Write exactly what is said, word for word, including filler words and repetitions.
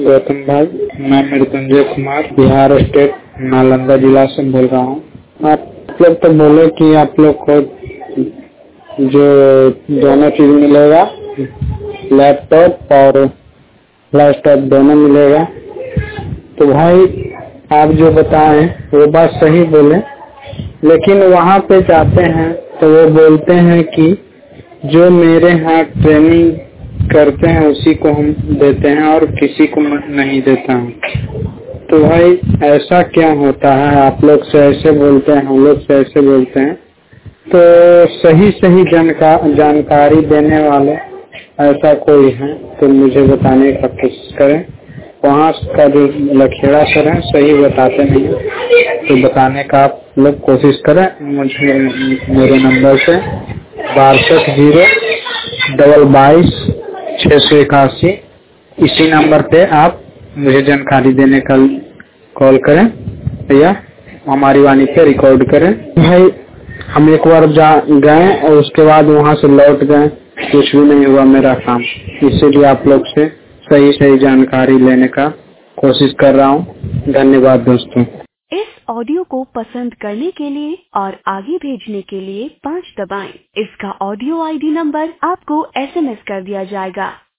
गौतम भाई, मैं मृत्युंजय कुमार बिहार स्टेट नालंदा जिला से बोल रहा हूँ। आप लोग तो बोले कि आप लोग को जो दोनों चीज मिलेगा, लैपटॉप और लैपटॉप दोनों मिलेगा। तो भाई आप जो बताएं वो बात सही बोले, लेकिन वहाँ पे जाते हैं तो वो बोलते हैं कि जो मेरे यहाँ ट्रेनिंग करते हैं उसी को हम देते हैं और किसी को नहीं देता हूँ। तो भाई ऐसा क्या होता है? आप लोग से ऐसे बोलते हैं, हम लोग से ऐसे बोलते हैं। तो सही सही जानका जानकारी देने वाले ऐसा कोई है तो मुझे बताने का कोशिश करें। वहाँ का जो लखेड़ा सर है सही बताते नहीं, तो बताने का आप लोग कोशिश करें। मुझे मेरे नंबर से बासठ जीरो डबल बाईस छः सौ इक्यासी इसी नंबर पे आप मुझे जानकारी देने का कॉल करें या हमारी वाणी पे रिकॉर्ड करें। भाई हम एक बार जा गए और उसके बाद वहाँ से लौट गए, कुछ भी नहीं हुआ मेरा काम। इसीलिए आप लोग से सही सही जानकारी लेने का कोशिश कर रहा हूँ। धन्यवाद दोस्तों। इस ऑडियो को पसंद करने के लिए और आगे भेजने के लिए पाँच दबाएं। इसका ऑडियो आईडी नंबर आपको एसएमएस कर दिया जाएगा।